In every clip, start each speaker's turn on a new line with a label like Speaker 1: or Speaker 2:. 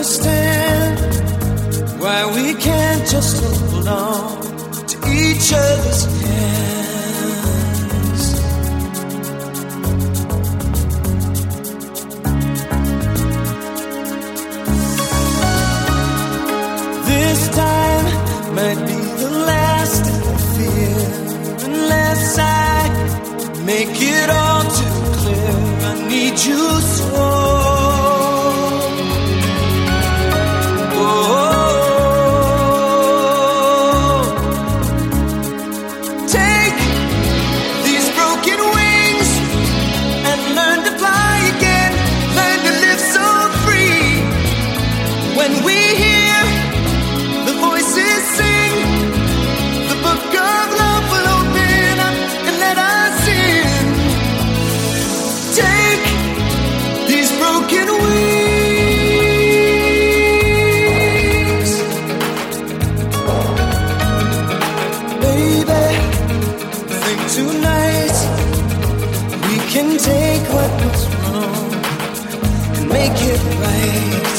Speaker 1: understand why we can't just hold on to each other's hands. This time might be the last I fear, unless I make it all too clear. I need you so. Take what was wrong and make it right.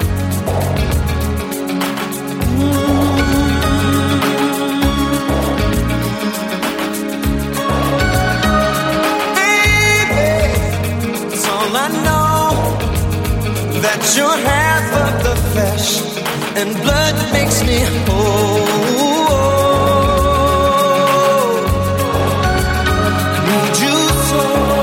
Speaker 1: Baby, it's all I know, that you're half of the flesh and blood that makes me whole. I need you so.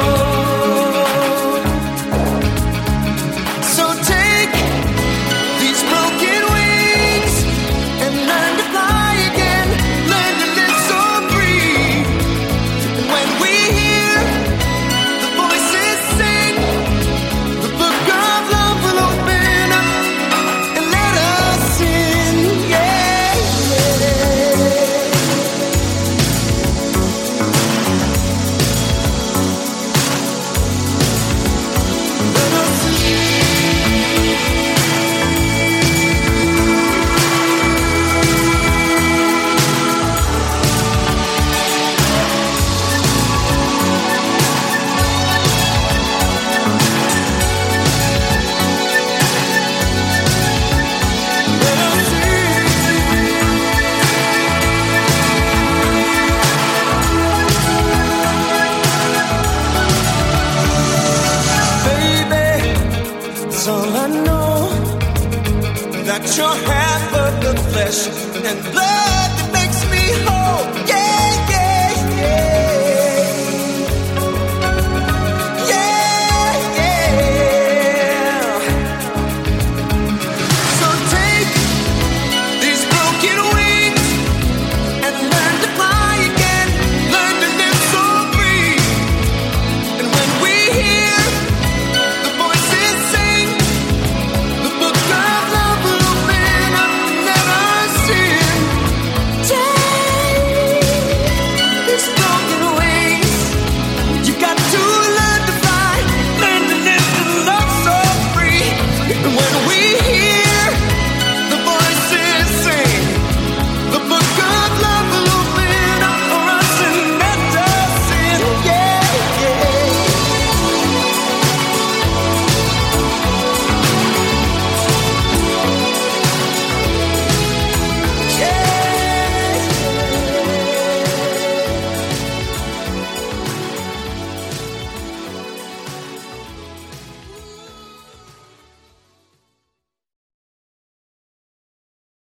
Speaker 1: All I know, that you're half of the flesh and blood